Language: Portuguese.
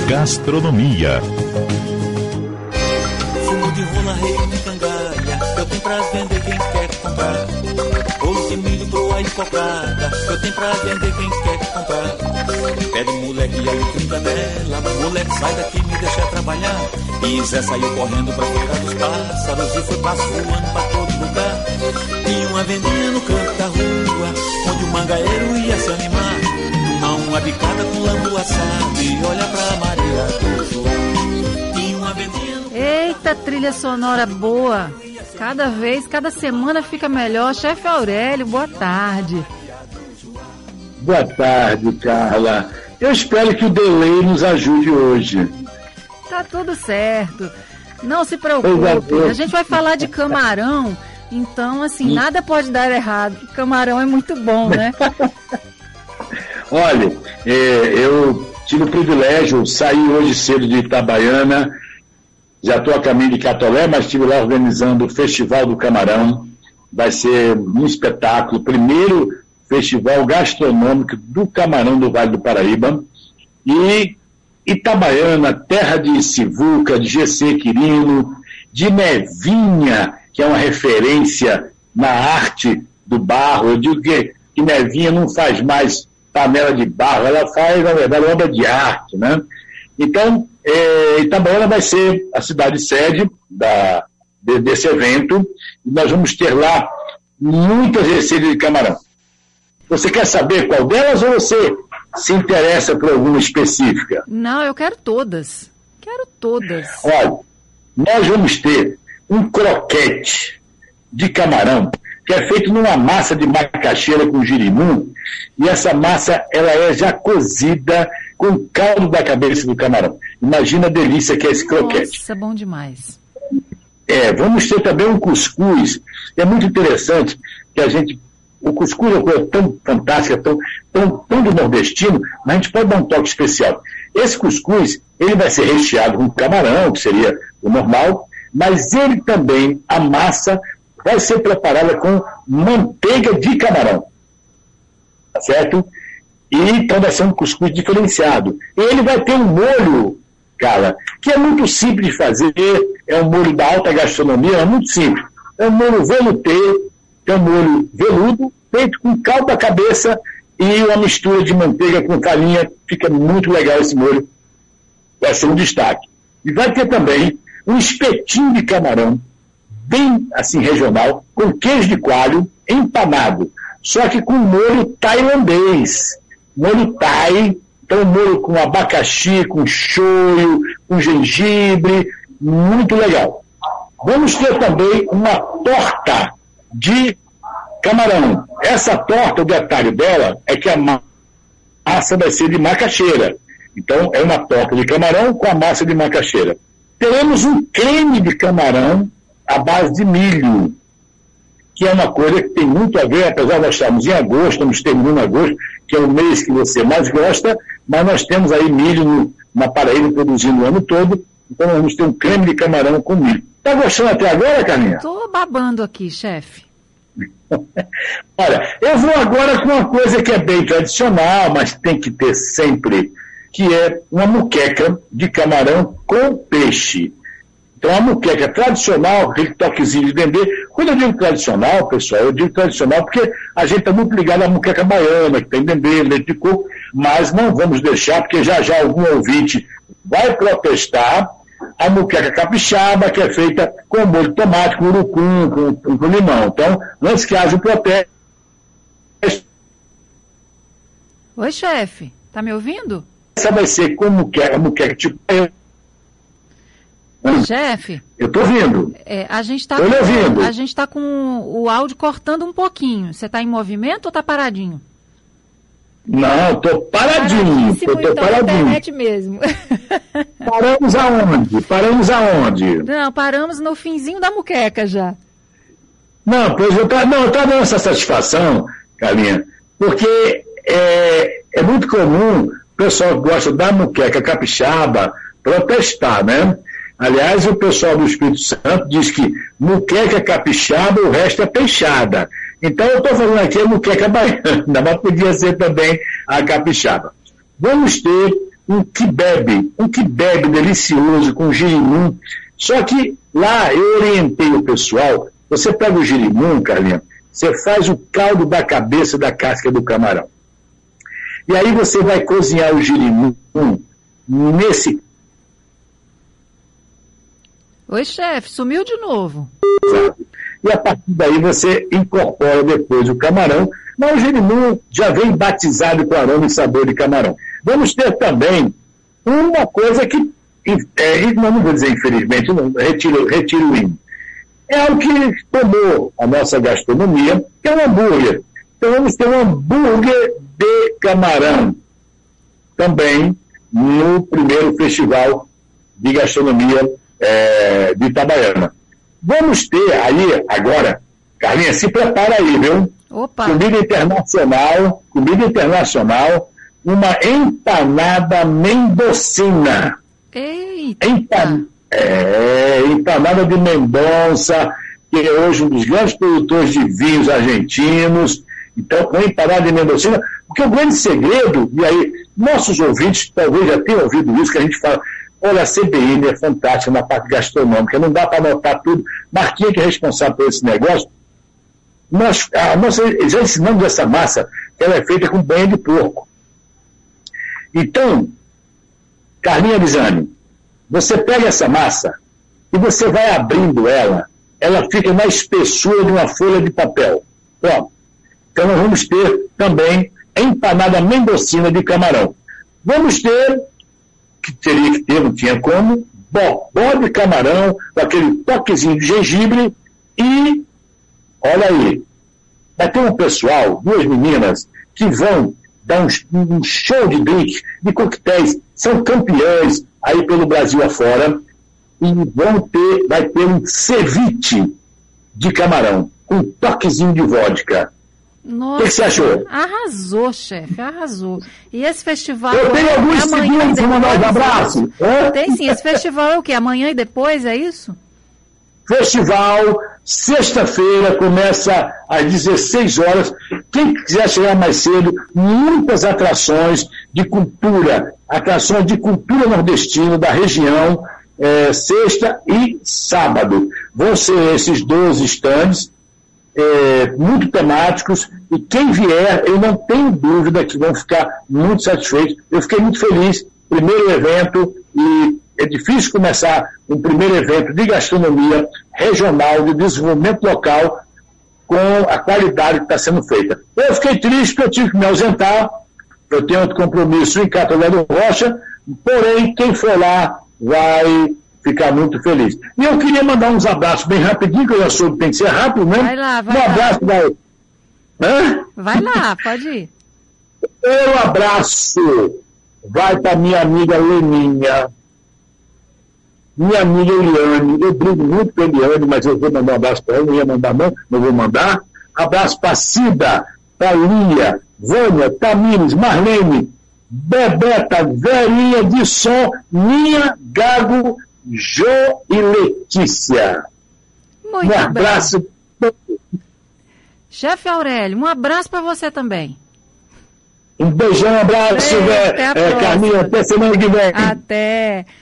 gastronomia. Fumo de rola, rei de cangalha, eu tenho pra vender quem quer comprar. Bolo de milho, broa e cocada, eu tenho pra vender quem quer comprar. Pede moleque e alecrim canela, moleque sai daqui, me deixa trabalhar. E Zé saiu correndo pra feira dos pássaros e foi passo voando pra todo lugar. Tinha uma vendinha no canto da rua, onde o mangaeiro ia se animar. Tomar uma bicada com lambu assado e olha pra Maria do João. Tinha uma vendinha no... Eita, trilha sonora boa! Cada semana fica melhor. Chefe Aurélio, boa tarde. Boa tarde, Carla. Eu espero que o delay nos ajude hoje. Tá tudo certo. Não se preocupe. A gente vai falar de camarão, então, assim, nada pode dar errado. Camarão é muito bom, né? Olha, eu tive o privilégio, saí hoje cedo de Itabaiana, já estou a caminho de Catolé, mas estive lá organizando o Festival do Camarão. Vai ser um espetáculo, primeiro festival gastronômico do camarão do Vale do Paraíba. E Itabaiana, terra de Sivuca, de GC Quirino, de Nevinha, que é uma referência na arte do barro. Eu digo que Nevinha não faz mais panela de barro, ela faz, na verdade, obra de arte, né? Então, Itabaiana vai ser a cidade sede desse evento, e nós vamos ter lá muitas receitas de camarão. Você quer saber qual delas ou você se interessa por alguma específica? Não, eu quero todas. Quero todas. Olha, nós vamos ter um croquete de camarão que é feito numa massa de macaxeira com girimum, e essa massa ela é já cozida com o caldo da cabeça do camarão. Imagina a delícia que é esse croquete. Nossa, bom demais. Vamos ter também um cuscuz. É muito interessante que o cuscuz é uma coisa tão fantástica, tão do nordestino, mas a gente pode dar um toque especial. Esse cuscuz, ele vai ser recheado com camarão, que seria o normal, mas ele também, a massa, vai ser preparada com manteiga de camarão. Tá certo? E então vai ser um cuscuz diferenciado. Ele vai ter um molho, cara, que é muito simples de fazer, é um molho da alta gastronomia, é muito simples. É um molho velouté, é um molho veludo, feito com caldo da cabeça e uma mistura de manteiga com farinha. Fica muito legal esse molho. Vai ser um destaque. E vai ter também um espetinho de camarão, bem assim regional, com queijo de coalho empanado, só que com molho tailandês. Molho thai, então molho com abacaxi, com shoyu, com gengibre, muito legal. Vamos ter também uma torta de camarão. Essa torta, o detalhe dela é que a massa vai ser de macaxeira. Então, é uma torta de camarão com a massa de macaxeira. Teremos um creme de camarão à base de milho, que é uma coisa que tem muito a ver, apesar de nós estarmos em agosto, estamos terminando agosto, que é o mês que você mais gosta, mas nós temos aí milho na Paraíba produzindo o ano todo, então nós vamos ter um creme de camarão com milho. Está gostando até agora, Carlinha? Estou babando aqui, chefe. Olha, eu vou agora com uma coisa que é bem tradicional, mas tem que ter sempre, que é uma muqueca de camarão com peixe. Então, a muqueca tradicional, aquele toquezinho de dendê. Quando eu digo tradicional, pessoal, eu digo tradicional porque a gente está muito ligado à muqueca baiana, que tem dendê, leite de coco, mas não vamos deixar, porque já algum ouvinte vai protestar a muqueca capixaba, que é feita com molho de tomate, com urucum, com limão. Então, antes que haja um protesto... Oi, chefe, tá me ouvindo? Essa vai ser com muqueca tipo... Chefe, eu estou ouvindo. A gente está com o áudio cortando um pouquinho. Você está em movimento ou está paradinho? Não, estou paradinho. Estou paradinho. Internet mesmo. Paramos aonde? Não, paramos no finzinho da muqueca já. Não, pois eu estou dando essa satisfação, Carlinha, porque é muito comum o pessoal que gosta da muqueca capixaba protestar, né? Aliás, o pessoal do Espírito Santo diz que muqueca é capixaba, o resto é peixada. Então, eu estou falando aqui a muqueca baiana, mas podia ser também a capixaba. Vamos ter um kibebe delicioso com girimum. Só que lá eu orientei o pessoal, você pega o girimum, Carlinha, você faz o caldo da cabeça da casca do camarão. E aí você vai cozinhar o girimum nesse... Oi, chefe, sumiu de novo. E a partir daí você incorpora depois o camarão, mas o girimum já vem batizado com aroma e sabor de camarão. Vamos ter também uma coisa que, não vou dizer infelizmente, não, retiro o hino. É algo que tomou a nossa gastronomia, que é um hambúrguer. Então vamos ter um hambúrguer de camarão, também no primeiro festival de gastronomia de Itabaiana. Vamos ter aí, agora, Carlinha, se prepara aí, viu? Opa. Comida internacional, uma empanada mendocina. Eita! Empanada de Mendonça, que é hoje um dos grandes produtores de vinhos argentinos. Então, uma empanada de Mendocina, porque o grande segredo, e aí, nossos ouvintes talvez já tenham ouvido isso, que a gente fala, olha, a CBN é fantástica na parte gastronômica, não dá para anotar tudo. Marquinhos, que é responsável por esse negócio, nós já ensinamos essa massa, que ela é feita com banha de porco. Então, Carlinha Bizani, você pega essa massa e você vai abrindo ela fica na espessura de uma folha de papel. Pronto. Então nós vamos ter também empanada mendocina de camarão. Vamos ter, que teria que ter, não tinha como, bobó de camarão, com aquele toquezinho de gengibre e, olha aí, vai ter um pessoal, duas meninas, que vão dar um show de drink, de coquetéis, são campeãs aí pelo Brasil afora, e vai ter um ceviche de camarão, com um toquezinho de vodka. Nossa, o que você achou? Arrasou, chefe, arrasou. E esse festival... Eu tenho alguns segundos para mandar um abraço. Tem sim, esse festival é o quê? Amanhã e depois, é isso? Festival, sexta-feira, começa às 16 horas. Quem quiser chegar mais cedo, muitas atrações de cultura nordestina da região, sexta e sábado. Vão ser esses 12 stands, muito temáticos, e quem vier, eu não tenho dúvida que vão ficar muito satisfeitos. Eu fiquei muito feliz, primeiro evento, e é difícil começar um primeiro evento de gastronomia regional, de desenvolvimento local, com a qualidade que está sendo feita. Eu fiquei triste porque eu tive que me ausentar, eu tenho outro compromisso em Catolé do Rocha, porém, quem for lá vai ficar muito feliz. E eu queria mandar uns abraços bem rapidinho, que eu já soube que tem que ser rápido, né? Vai lá. Um abraço Vai lá, pode ir. Um abraço vai para minha amiga Leninha, minha amiga Eliane. Eu brigo muito com a Eliane, mas eu vou mandar um abraço para ela, não ia mandar não vou mandar. Abraço para Cida, para Lia, Vânia, Tamires, Marlene, Bebeta, Verinha de Som, Ninha, Gago, Jô e Letícia. Muito um abraço. Chefe Aurélio, um abraço para você também. Um beijão, um abraço, Carminha, até semana que vem. Até.